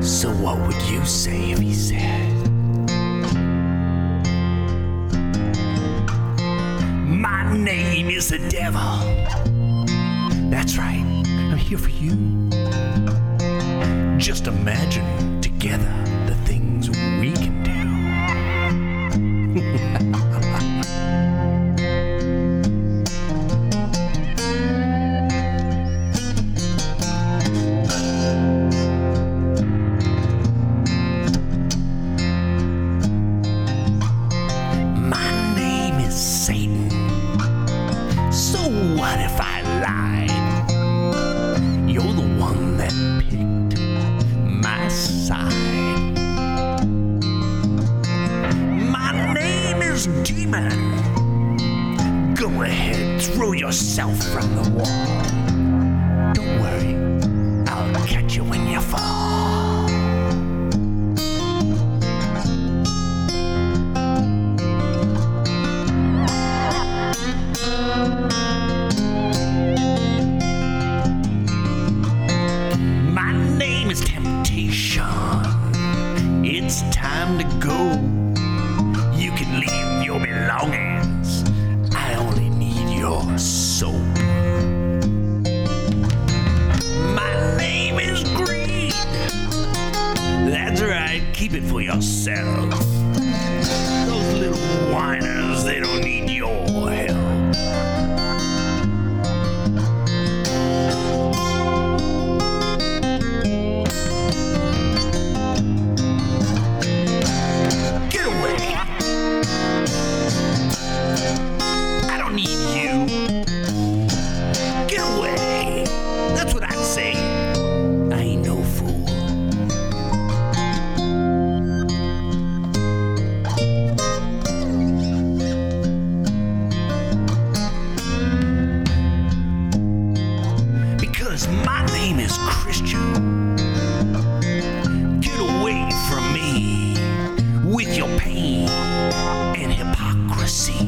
So what would you say if he said, my name is the devil? That's right, I'm here for you. Just imagine together the things we can do. My name is Satan. So what if I lied? You're the one that picked my side. My name is Demon. Go ahead, throw yourself from the wall. Don't worry, I'll catch you when you fall. My name is Temptation. It's time to go. You can leave your belongings. I only need your soap. My name is Greed. That's right, keep it for yourself. Those little whiners, they don't need your help. Get away. I don't need you. Get away. That's what I'd say. I ain't no fool. Because my name is Christian. Get away from me with your pain and hypocrisy.